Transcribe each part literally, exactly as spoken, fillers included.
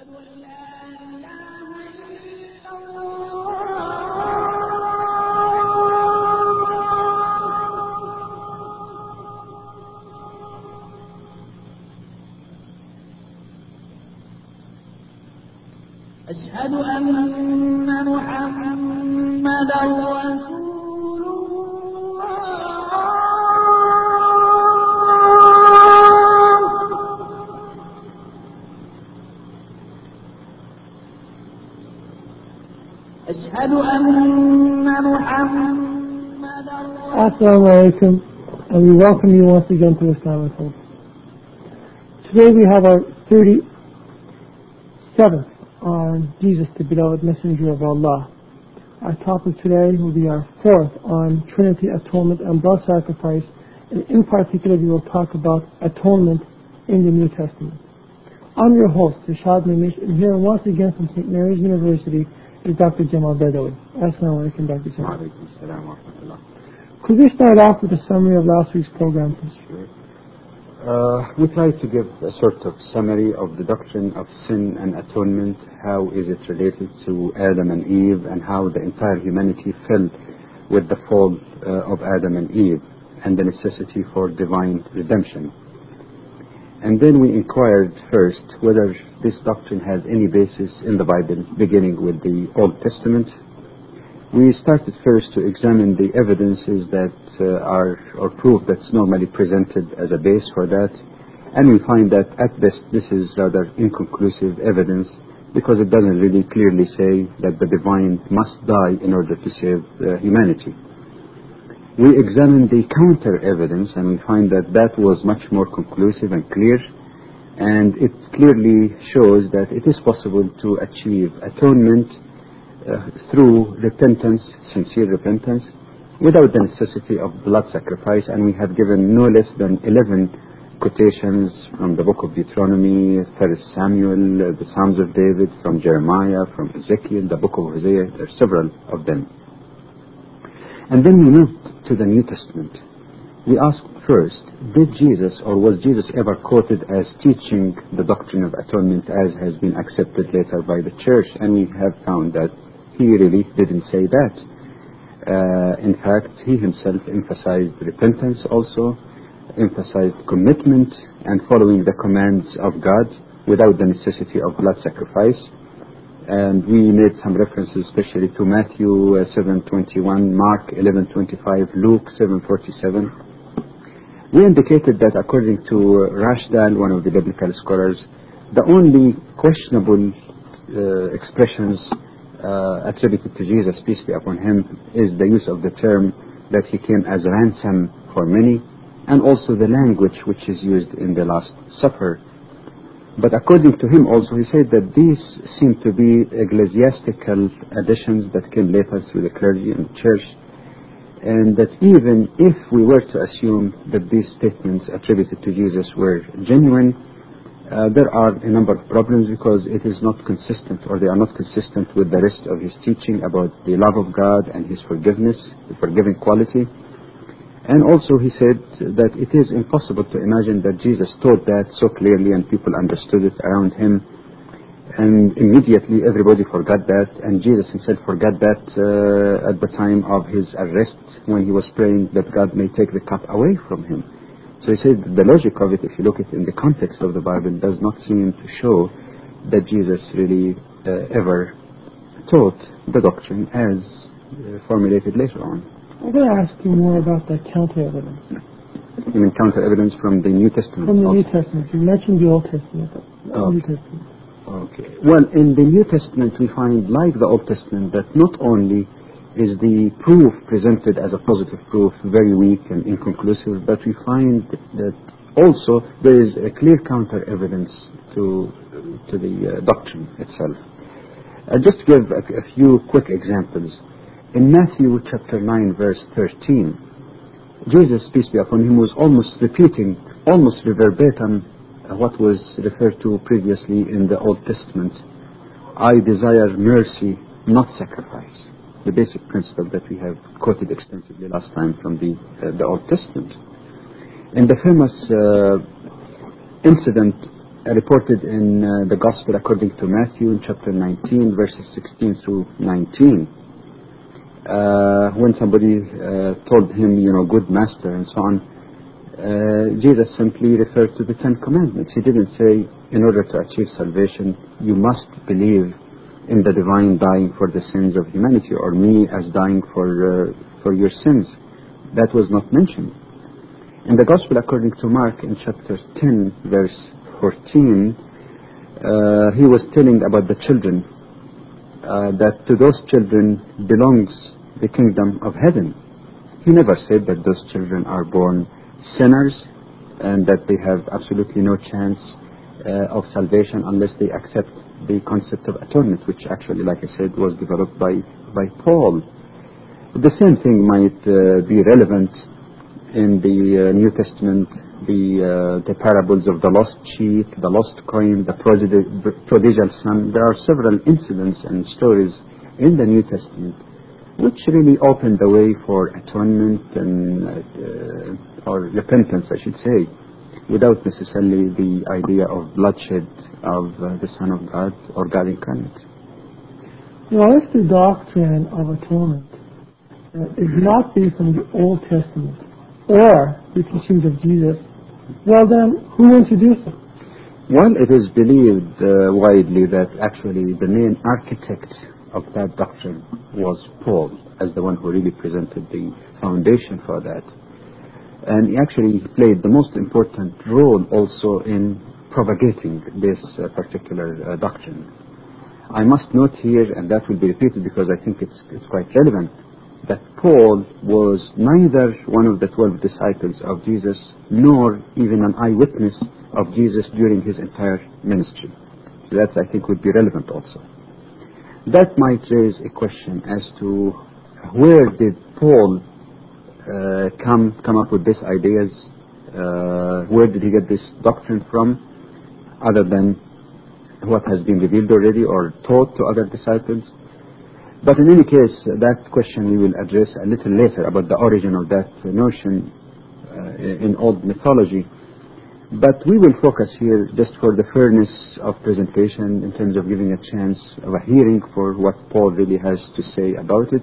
أشهد أن محمدا رسول الله. أشهد أن محمدا Assalamu alaikum, and we welcome you once again to Islam at Home. Today we have our thirty-seventh on Jesus, the beloved messenger of Allah. Our topic today will be our fourth on Trinity, atonement, and blood sacrifice, and in particular we will talk about atonement in the New Testament. I'm your host, Rashad Mimish, and here once again from Saint Mary's University is Doctor Jamal Badawi. Assalamu alaikum, Doctor Jamal. Could we start off with a summary of last week's program, please? Sure. Uh, we try to give a sort of summary of the doctrine of sin and atonement. How is it related to Adam and Eve, and how the entire humanity fell with the fall uh, of Adam and Eve, and the necessity for divine redemption. And then we inquired first whether this doctrine has any basis in the Bible, beginning with the Old Testament. We started first to examine the evidences that uh, are, or proof that's normally presented as a base for that, and we find that at best this is rather inconclusive evidence, because it doesn't really clearly say that the divine must die in order to save uh, humanity. We examined the counter evidence, and we find that that was much more conclusive and clear, and it clearly shows that it is possible to achieve atonement Uh, through repentance, sincere repentance, without the necessity of blood sacrifice. And we have given no less than eleven quotations from the book of Deuteronomy, First Samuel, uh, the Psalms of David, from Jeremiah, from Ezekiel, the book of Hosea. There are several of them. And then we moved to the New Testament. We asked first, did Jesus, or was Jesus ever quoted as teaching the doctrine of atonement as has been accepted later by the church? And we have found that he really didn't say that. Uh, in fact, he himself emphasized repentance also, emphasized commitment and following the commands of God without the necessity of blood sacrifice. And we made some references especially to Matthew uh, seven twenty-one, Mark eleven twenty-five, Luke seven forty-seven. We indicated that according to Rashdal, one of the biblical scholars, the only questionable uh, expressions uh, attributed to Jesus, peace be upon him, is the use of the term that he came as ransom for many, and also the language which is used in the Last Supper. But according to him also, he said that these seem to be ecclesiastical additions that came later through the clergy and the church, and that even if we were to assume that these statements attributed to Jesus were genuine, uh, there are a number of problems, because it is not consistent, or they are not consistent with the rest of his teaching about the love of God and his forgiveness, the forgiving quality. And also he said that it is impossible to imagine that Jesus taught that so clearly and people understood it around him, and immediately everybody forgot that, and Jesus himself forgot that uh, at the time of his arrest, when he was praying that God may take the cup away from him. So he said the logic of it, if you look at it in the context of the Bible, does not seem to show that Jesus really uh, ever taught the doctrine as uh, formulated later on. I'm going to ask you more about that counter evidence. You mean counter evidence from the New Testament? From the also? New Testament. You mentioned the Old Testament. But oh. New Testament. Okay. Well, in the New Testament we find, like the Old Testament, that not only is the proof presented as a positive proof very weak and inconclusive, but we find that also there is a clear counter evidence to to the uh, doctrine itself. Uh, just to give a, a few quick examples. In Matthew chapter nine, verse thirteen, Jesus, peace be upon him, was almost repeating, almost verbatim, what was referred to previously in the Old Testament. I desire mercy, not sacrifice. The basic principle that we have quoted extensively last time from the, uh, the Old Testament. In the famous uh, incident reported in uh, the Gospel according to Matthew in chapter nineteen, verses sixteen through nineteen. Uh, when somebody uh, told him, you know, good master and so on, uh, Jesus simply referred to the Ten Commandments. He didn't say, in order to achieve salvation, you must believe in the divine dying for the sins of humanity, or me as dying for uh, for your sins. That was not mentioned. In the Gospel according to Mark in chapter ten, verse fourteen, uh, he was telling about the children, uh, that to those children belongs the kingdom of heaven. He never said that those children are born sinners and that they have absolutely no chance uh, of salvation unless they accept the concept of atonement, which actually, like I said, was developed by, by Paul. The same thing might uh, be relevant in the uh, New Testament, the, uh, the parables of the lost sheep, the lost coin, the prodigal, prodigal son. There are several incidents and stories in the New Testament which really open the way for atonement and uh, or repentance, I should say, without necessarily the idea of bloodshed of uh, the Son of God or God incarnate. Well, if the doctrine of atonement uh, is not based on the Old Testament or the teachings of Jesus, well then, who introduced it? Well, it is believed uh, widely that actually the main architect of that doctrine was Paul, as the one who really presented the foundation for that. And he actually played the most important role also in propagating this uh, particular uh, doctrine. I must note here, and that will be repeated because I think it's, it's quite relevant, that Paul was neither one of the twelve disciples of Jesus nor even an eyewitness of Jesus during his entire ministry. So that, I think, would be relevant also. That might raise a question as to where did Paul uh, come come up with these ideas? Uh, where did he get this doctrine from, other than what has been revealed already or taught to other disciples? But in any case, that question we will address a little later about the origin of that notion uh, in old mythology. But we will focus here just for the fairness of presentation in terms of giving a chance of a hearing for what Paul really has to say about it,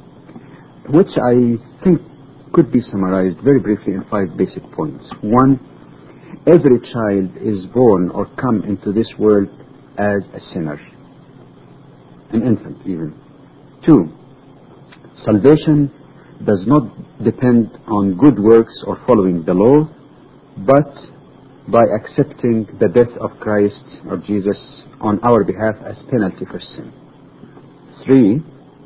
which I think could be summarized very briefly in five basic points. One, every child is born or come into this world as a sinner, an infant even. Two, salvation does not depend on good works or following the law, but by accepting the death of Christ or Jesus on our behalf as penalty for sin. Three,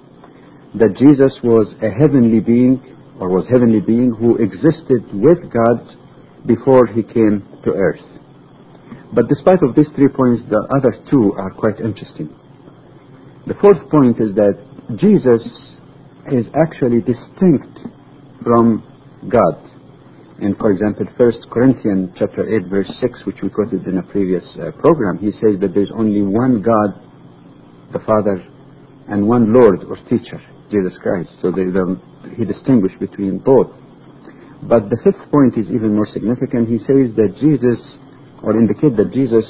that Jesus was a heavenly being or was heavenly being who existed with God before he came to earth. But despite of these three points, the other two are quite interesting. The fourth point is that Jesus is actually distinct from God. And for example, First Corinthians chapter eight, verse six, which we quoted in a previous uh, program, he says that there's only one God, the Father, and one Lord or teacher, Jesus Christ. So they, the, he distinguished between both. But the fifth point is even more significant. He says that Jesus, or indicate that Jesus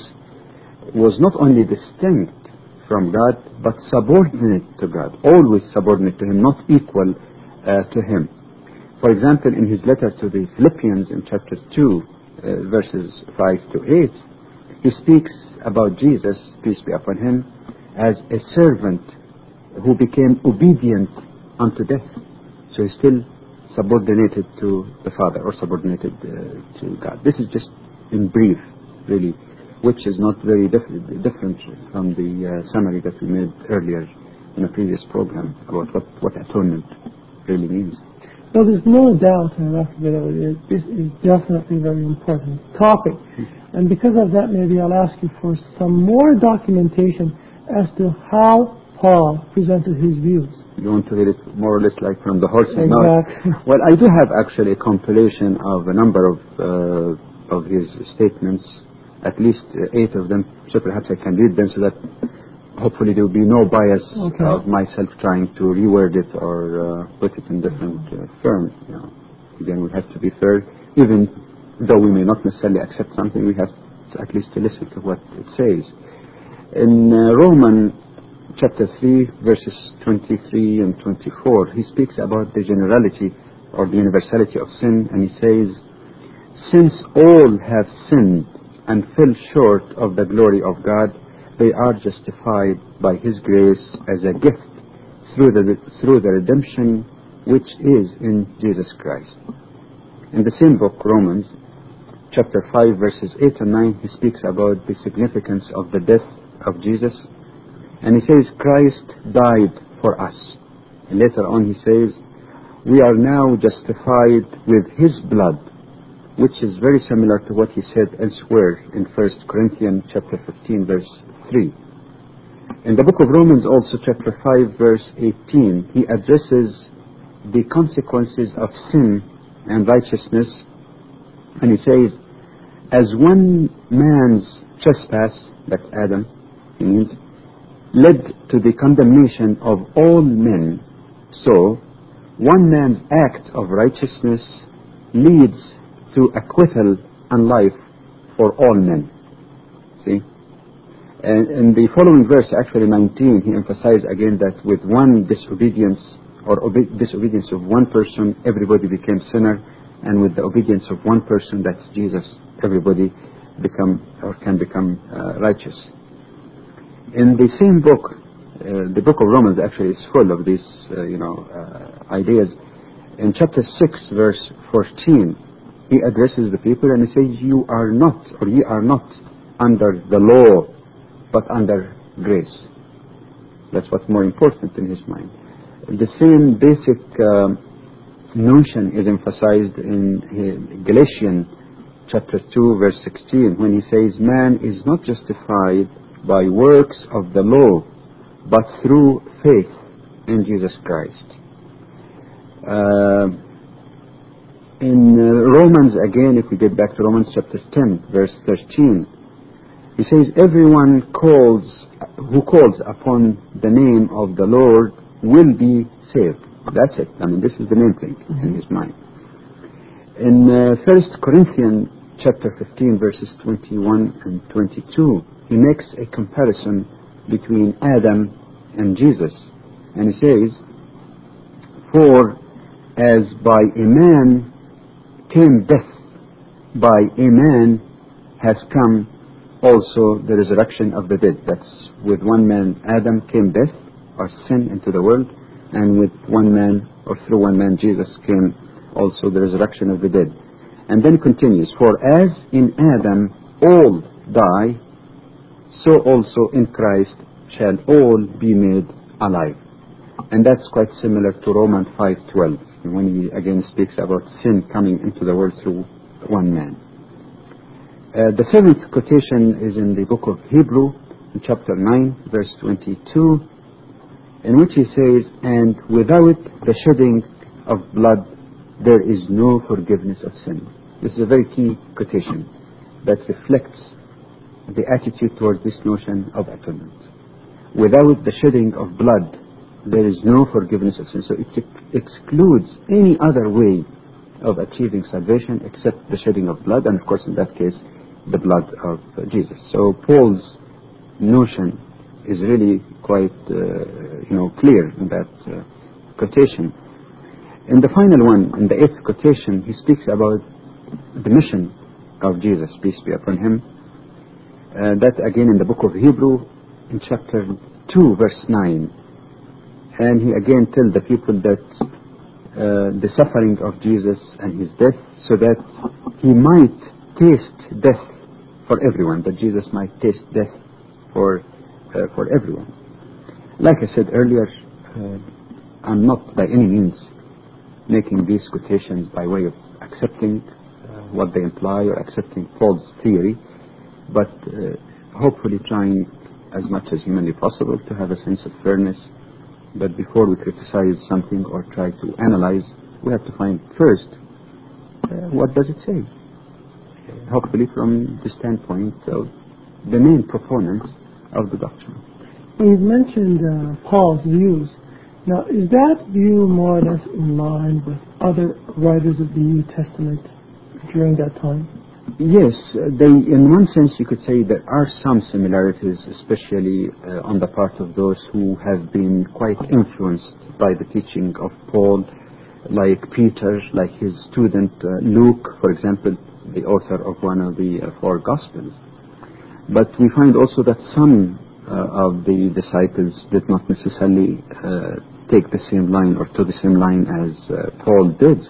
was not only distinct from God, but subordinate to God, always subordinate to him, not equal uh, to him. For example, in his letter to the Philippians in chapter two, uh, verses five to eight, he speaks about Jesus, peace be upon him, as a servant who became obedient unto death. So he's still subordinated to the Father or subordinated uh, to God. This is just in brief, really, which is not very diff- different from the uh, summary that we made earlier in a previous program about what, what atonement really means. Well, there's no doubt, and this is definitely a very important topic. And because of that, maybe I'll ask you for some more documentation as to how Paul presented his views. You want to read it more or less like from the horse's Exactly. mouth? Well, I do have actually a compilation of a number of uh, of his statements, at least uh, eight of them, so perhaps I can read them so that hopefully there will be no bias okay. of myself trying to reword it or uh, put it in different uh, terms. You know. Again, we have to be fair. Even though we may not necessarily accept something, we have at least to listen to what it says. In uh, Romans chapter three, verses twenty-three and twenty-four, he speaks about the generality or the universality of sin, and he says, since all have sinned and fell short of the glory of God, they are justified by His grace as a gift through the, through the redemption which is in Jesus Christ. In the same book, Romans, chapter five, verses eight and nine, he speaks about the significance of the death of Jesus. And he says, Christ died for us. And later on he says, we are now justified with His blood, which is very similar to what he said elsewhere in First Corinthians chapter fifteen, verse three. In the book of Romans also, chapter five, verse eighteen, he addresses the consequences of sin and righteousness, and he says, as one man's trespass, that's Adam, he means, led to the condemnation of all men, so one man's act of righteousness leads to acquittal and life for all men. See? And in the following verse, actually nineteen, he emphasized again that with one disobedience or obe- disobedience of one person, everybody became sinner, and with the obedience of one person, that's Jesus, everybody become or can become uh, righteous. In the same book, uh, the book of Romans actually is full of these, uh, you know, uh, ideas. In chapter six, verse fourteen, he addresses the people and he says, you are not, or ye are not under the law, but under grace. That's what's more important in his mind. The same basic uh, notion is emphasized in Galatians chapter two, verse sixteen, when he says, man is not justified by works of the law, but through faith in Jesus Christ. Uh, in uh, Romans, again, if we get back to Romans chapter ten, verse thirteen, he says, everyone calls who calls upon the name of the Lord will be saved. That's it. I mean, this is the main thing mm-hmm. in his mind. In uh, First Corinthians chapter fifteen, verses twenty-one and twenty-two, he makes a comparison between Adam and Jesus. And he says, for as by a man came death, by a man has come also the resurrection of the dead. That's with one man, Adam, came death or sin into the world, and with one man, or through one man, Jesus, came also the resurrection of the dead. And then continues, for as in Adam all die, so also in Christ shall all be made alive. And that's quite similar to Romans five twelve, when he again speaks about sin coming into the world through one man. Uh, the seventh quotation is in the book of Hebrew, in chapter nine, verse twenty-two, in which he says, and without the shedding of blood there is no forgiveness of sin. This is a very key quotation that reflects the attitude towards this notion of atonement. Without the shedding of blood there is no forgiveness of sin. So it excludes any other way of achieving salvation except the shedding of blood, and of course in that case the blood of uh, Jesus. So Paul's notion is really quite uh, you know clear in that uh, quotation. In the final one, in the eighth quotation, he speaks about the mission of Jesus, peace be upon him. Uh, that again in the book of Hebrew, in chapter two, verse nine. And he again tells the people that uh, the suffering of Jesus and his death, so that he might taste death for everyone, that Jesus might taste death for uh, for everyone. Like I said earlier, uh, I'm not by any means making these quotations by way of accepting uh, what they imply or accepting Paul's theory, but uh, hopefully trying as much as humanly possible to have a sense of fairness. But before we criticize something or try to analyze, we have to find first uh, what does it say. Uh, hopefully from the standpoint of the main proponents of the doctrine. You've mentioned uh, Paul's views. Now, is that view more or less in line with other writers of the New Testament during that time? Yes, they, in one sense you could say there are some similarities, especially uh, on the part of those who have been quite influenced by the teaching of Paul, like Peter, like his student uh, Luke, for example, the author of one of the uh, four Gospels. But we find also that some uh, of the disciples did not necessarily uh, take the same line or to the same line as uh, Paul did.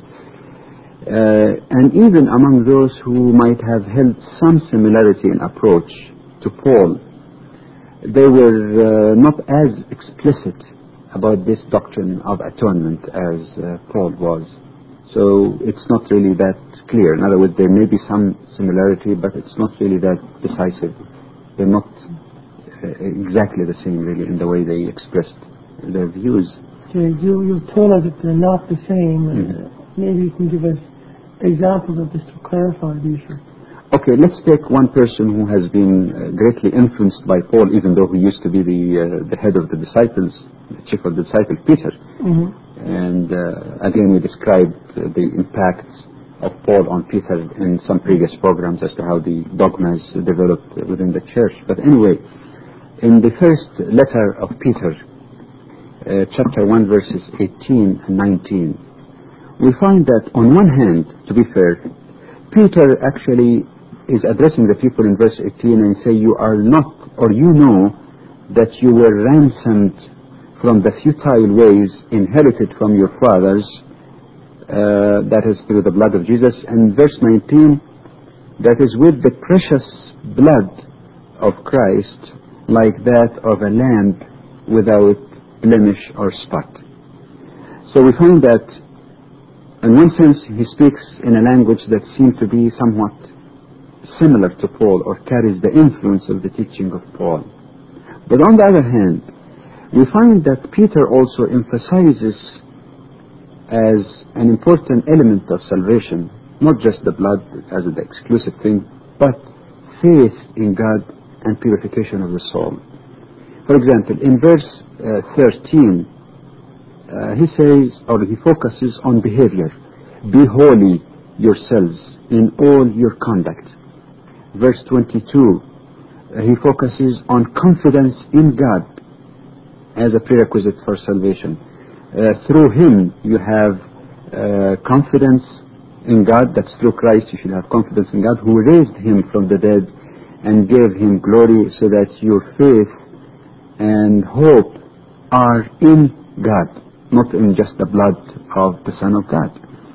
Uh, and even among those who might have held some similarity in approach to Paul, they were uh, not as explicit about this doctrine of atonement as uh, Paul was. So it's not really that clear. In other words, there may be some similarity, but it's not really that decisive. They're not uh, exactly the same, really, in the way they expressed their views. Okay, you, you've told us that they're not the same. Mm-hmm. Uh, maybe you can give us examples of this to clarify the issue. Okay, let's take one person who has been uh, greatly influenced by Paul, even though he used to be the uh, the head of the disciples, the chief of the disciples, Peter. Mm-hmm. And uh, again, we described uh, the impact of Paul on Peter in some previous programs as to how the dogmas developed within the church. But anyway, in the first letter of Peter, uh, chapter one, verses eighteen and nineteen, we find that on one hand, to be fair, Peter actually is addressing the people in verse eighteen and say, you are not, or you know that you were ransomed from the futile ways inherited from your fathers, uh, that is through the blood of Jesus. And verse nineteen, that is with the precious blood of Christ, like that of a lamb without blemish or spot. So we find that in one sense he speaks in a language that seems to be somewhat similar to Paul, or carries the influence of the teaching of Paul. But on the other hand, we find that Peter also emphasizes as an important element of salvation, not just the blood as the exclusive thing, but faith in God and purification of the soul. For example, in verse uh, thirteen, uh, he says, or he focuses on behavior. Be holy yourselves in all your conduct. Verse twenty-two, uh, he focuses on confidence in God as a prerequisite for salvation. Uh, through him you have uh, confidence in God. That's through Christ you should have confidence in God, who raised him from the dead and gave him glory, so that your faith and hope are in God, not in just the blood of the Son of God.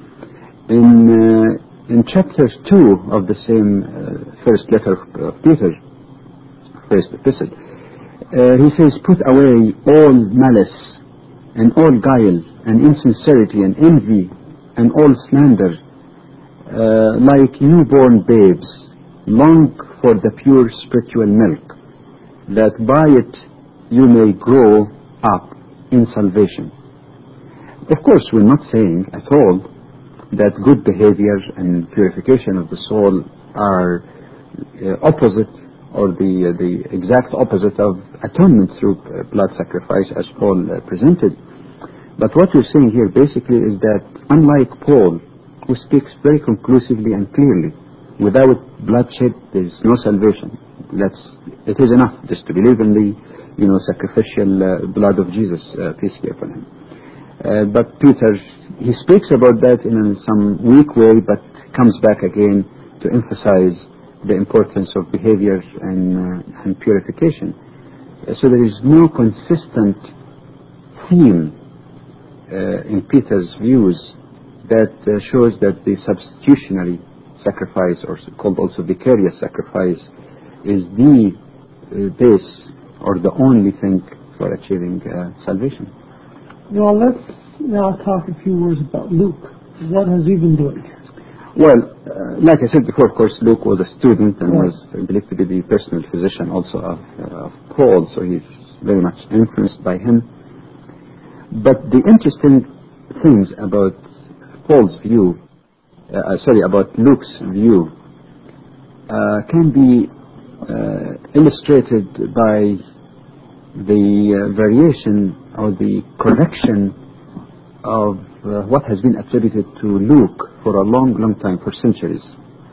In uh, in chapter two of the same uh, first letter of Peter, first epistle, uh, he says, put away all malice and all guile and insincerity and envy and all slander, uh, like newborn babes, long for the pure spiritual milk, that by it you may grow up in salvation. Of course, we're not saying at all that good behavior and purification of the soul are uh, opposite, or the uh, the exact opposite of atonement through uh, blood sacrifice, as Paul uh, presented. But what we're saying here basically is that, unlike Paul, who speaks very conclusively and clearly, without bloodshed there is no salvation. That's it is enough just to believe in the you know sacrificial uh, blood of Jesus, uh, peace be upon him. Uh, but Peter, he speaks about that in some weak way, but comes back again to emphasize the importance of behavior and, uh, and purification. Uh, so there is no consistent theme uh, in Peter's views that uh, shows that the substitutionary sacrifice, or called also vicarious sacrifice, is the uh, base or the only thing for achieving uh, salvation. Now let's now talk a few words about Luke. What has he been doing? Well, uh, like I said before, of course, Luke was a student and Right. was believed to be the personal physician also of, uh, of Paul, so he's very much influenced by him. But the interesting things about Paul's view, uh, sorry, about Luke's view, uh, can be uh, illustrated by the uh, variation or the correction of uh, what has been attributed to Luke for a long, long time, for centuries.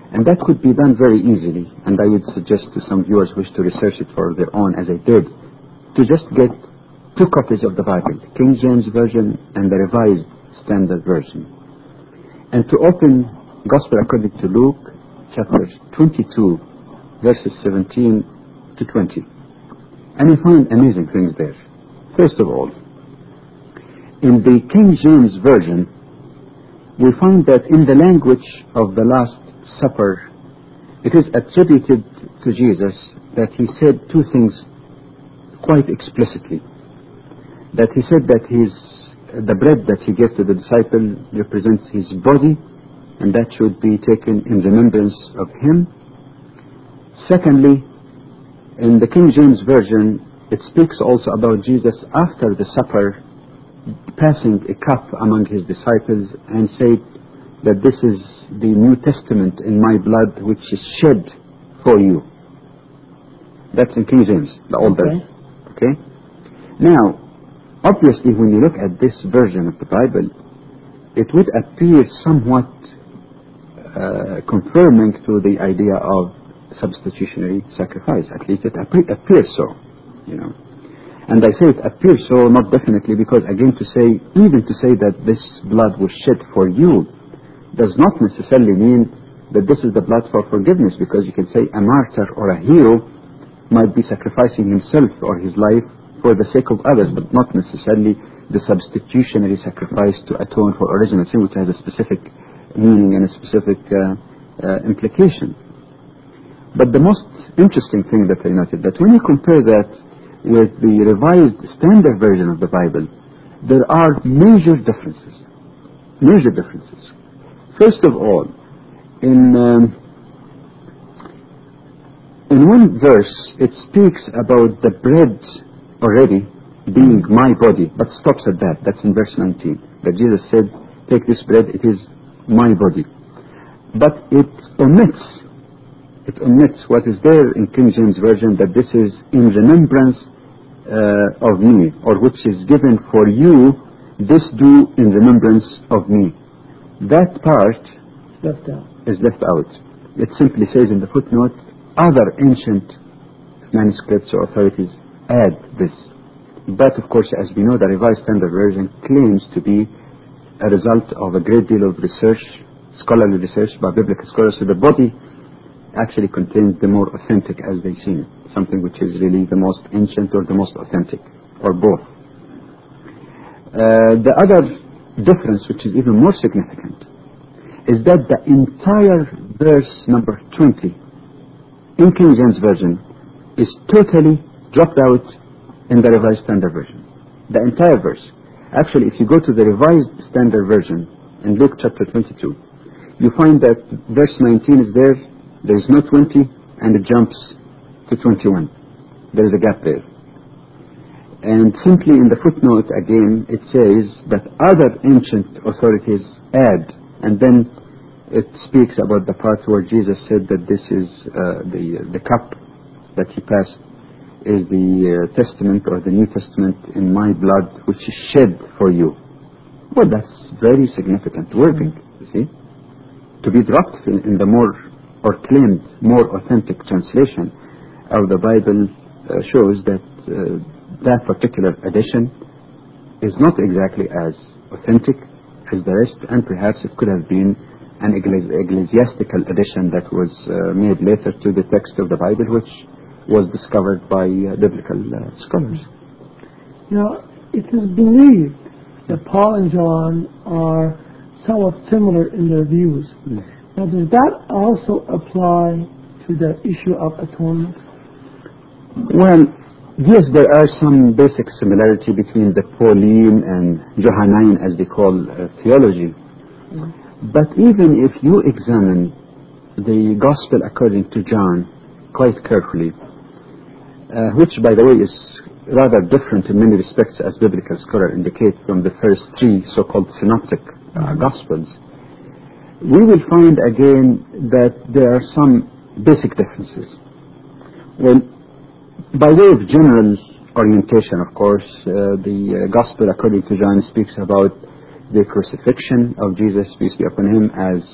And that could be done very easily, and I would suggest to some viewers who wish to research it for their own, as I did, to just get two copies of the Bible, King James Version and the Revised Standard Version, and to open Gospel according to Luke, chapter twenty-two, verses seventeen to twenty. And you find amazing things there. First of all, in the King James Version, we find that in the language of the Last Supper, it is attributed to Jesus that he said two things quite explicitly. That he said that his, the bread that he gave to the disciple represents his body, and that should be taken in remembrance of him. Secondly, in the King James Version, it speaks also about Jesus after the supper passing a cup among his disciples and said that this is the New Testament in my blood which is shed for you. That's in King James, the older. Okay. Okay? Now, obviously when you look at this version of the Bible, it would appear somewhat uh, confirming to the idea of substitutionary sacrifice. At least it appear, appears so, you know. And I say it appears so, not definitely, because again to say, even to say that this blood was shed for you does not necessarily mean that this is the blood for forgiveness, because you can say a martyr or a hero might be sacrificing himself or his life for the sake of others, but not necessarily the substitutionary sacrifice to atone for original sin, which has a specific meaning and a specific uh, uh, implication. But the most interesting thing that I noted, that when you compare that with the Revised Standard Version of the Bible, there are major differences. Major differences. First of all, in um, in one verse, it speaks about the bread already being my body, but stops at that. That's in verse nineteen. That Jesus said, take this bread, it is my body. But it omits, it omits what is there in King James Version, that this is in remembrance uh, of me, or which is given for you, this do in remembrance of me. That part Left out. is left out. It simply says in the footnote, other ancient manuscripts or authorities add this. But of course, as we know, the Revised Standard Version claims to be a result of a great deal of research, scholarly research by biblical scholars. So the body actually contains the more authentic, as they seem, something which is really the most ancient or the most authentic, or both. Uh, the other difference, which is even more significant, is that the entire verse number twenty in King James Version is totally dropped out in the Revised Standard Version. The entire verse. Actually, if you go to the Revised Standard Version in Luke chapter twenty-two, you find that verse nineteen is there, there is no twenty, and it jumps to twenty-one. There is a gap there. And simply in the footnote again, it says that other ancient authorities add, and then it speaks about the part where Jesus said that this is uh, the the cup that he passed is the uh, testament or the New Testament in my blood, which is shed for you. Well, that's very significant wording, you see. To be dropped in, in the more, or claimed more authentic translation of the Bible uh, shows that uh, that particular edition is not exactly as authentic as the rest, and perhaps it could have been an ecclesiastical edition that was uh, made later to the text of the Bible, which was discovered by uh, biblical uh, scholars. Now, it is believed that Paul and John are somewhat similar in their views. Mm. Now, does that also apply to the issue of atonement? Well, yes, there are some basic similarity between the Pauline and Johannine, as they call uh, theology. Mm. But even if you examine the Gospel according to John quite carefully, uh, which, by the way, is rather different in many respects, as biblical scholars indicate, from the first three so-called synoptic uh, Gospels, we will find again that there are some basic differences. Well, by way of general orientation, of course, uh, the uh, Gospel according to John speaks about the crucifixion of Jesus, peace be upon him, as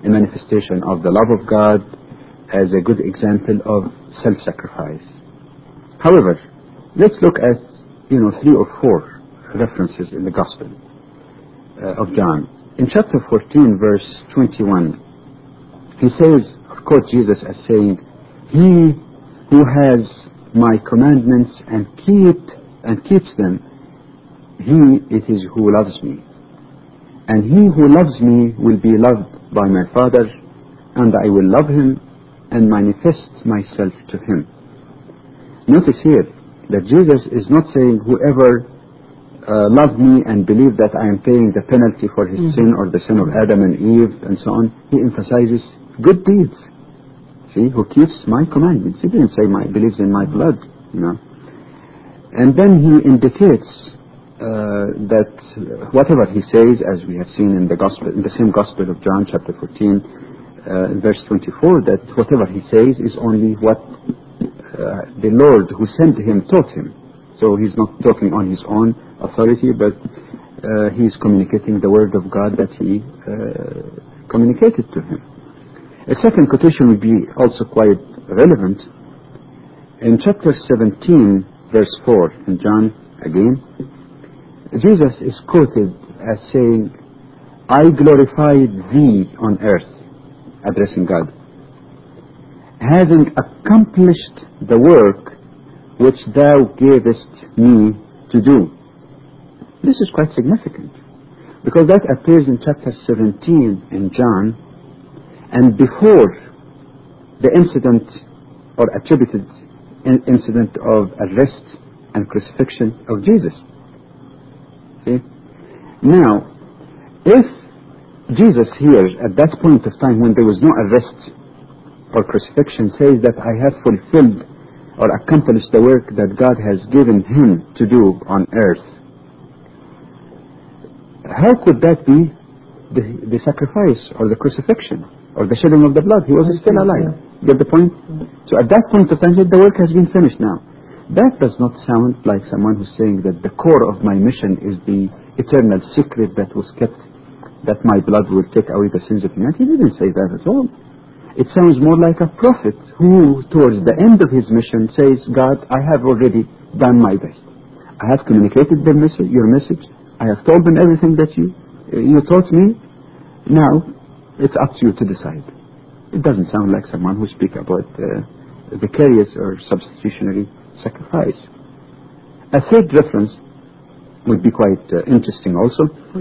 a manifestation of the love of God, as a good example of self-sacrifice. However, let's look at, you know, three or four references in the Gospel uh, of John. In chapter fourteen, verse twenty-one, he says, of course, Jesus as saying, "He who has my commandments and keep and keeps them, he it is who loves me. And he who loves me will be loved by my Father, and I will love him and manifest myself to him." Notice here that Jesus is not saying whoever uh, loved me and believed that I am paying the penalty for his mm-hmm. sin or the sin of Adam and Eve and so on. He emphasizes good deeds. See, who keeps my commandments. He didn't say my believes in my blood, you know. And then he indicates uh, that whatever he says, as we have seen in the gospel, in the same Gospel of John, chapter fourteen, uh, verse twenty-four, that whatever he says is only what uh, the Lord who sent him taught him. So he's not talking on his own authority, but uh, he's communicating the word of God that he uh, communicated to him. A second quotation would be also quite relevant. In chapter seventeen, verse four, in John again, Jesus is quoted as saying, "I glorified thee on earth," addressing God, "having accomplished the work which thou gavest me to do." This is quite significant, because that appears in chapter seventeen in John, and before the incident or attributed in incident of arrest and crucifixion of Jesus. See? Now, if Jesus here at that point of time when there was no arrest or crucifixion says that I have fulfilled or accomplished the work that God has given him to do on earth, how could that be the, the sacrifice or the crucifixion or the shedding of the blood? He was still alive. Get the point? So at that point of time, the work has been finished now. That does not sound like someone who's saying that the core of my mission is the eternal secret that was kept, that my blood will take away the sins of humanity. He didn't say that at all. It sounds more like a prophet who, towards the end of his mission, says, God, I have already done my best. I have communicated the message, your message. I have told them everything that you, you taught me. Now, it's up to you to decide. It doesn't sound like someone who speaks about uh, vicarious or substitutionary sacrifice. A third reference would be quite uh, interesting also.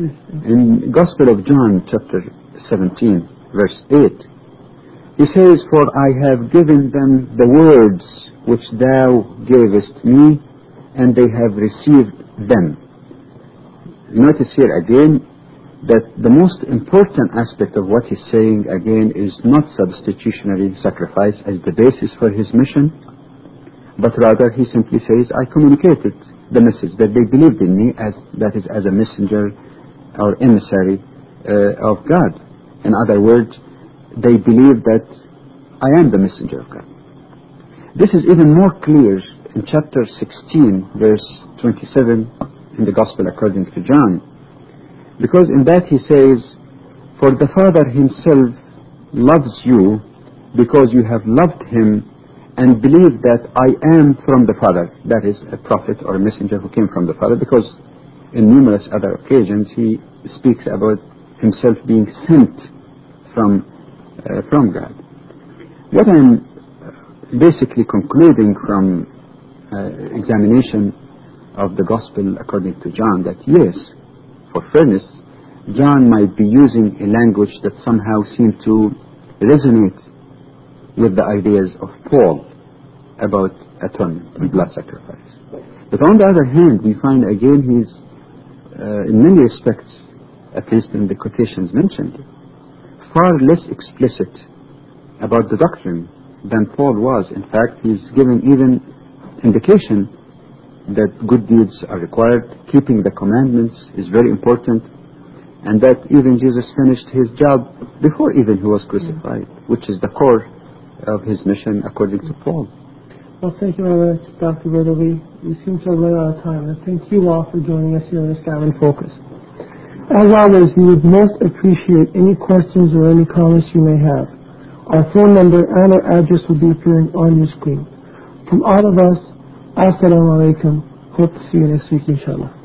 In Gospel of John, chapter seventeen, verse eight, he says, "For I have given them the words which thou gavest me, and they have received them." Notice here again that the most important aspect of what he's saying again is not substitutionary sacrifice as the basis for his mission, but rather he simply says, I communicated the message that they believed in me, as that is as a messenger or emissary uh, of God. In other words, they believe that I am the messenger of God. This is even more clear in chapter sixteen, verse twenty-seven in the Gospel according to John. Because in that he says, "For the Father himself loves you because you have loved him and believe that I am from the Father." That is a prophet or a messenger who came from the Father, because in numerous other occasions he speaks about himself being sent from, uh, from God. What I'm basically concluding from uh, examination of the Gospel according to John, that yes, for fairness, John might be using a language that somehow seemed to resonate with the ideas of Paul about atonement and blood sacrifice. But on the other hand, we find again he's, uh, in many respects, at least in the quotations mentioned, far less explicit about the doctrine than Paul was. In fact, he's giving even indication that good deeds are required, keeping the commandments is very important, and that even Jesus finished his job before even he was crucified, which is the core of his mission according to Paul. Well, thank you very much, Doctor Bertolini. We seem to have run out of time, and thank you all for joining us here on Islam in Focus. As always, we would most appreciate any questions or any comments you may have. Our phone number and our address will be appearing on your screen. From all of us, Assalamu alaikum. Hope to see you next week, inshallah.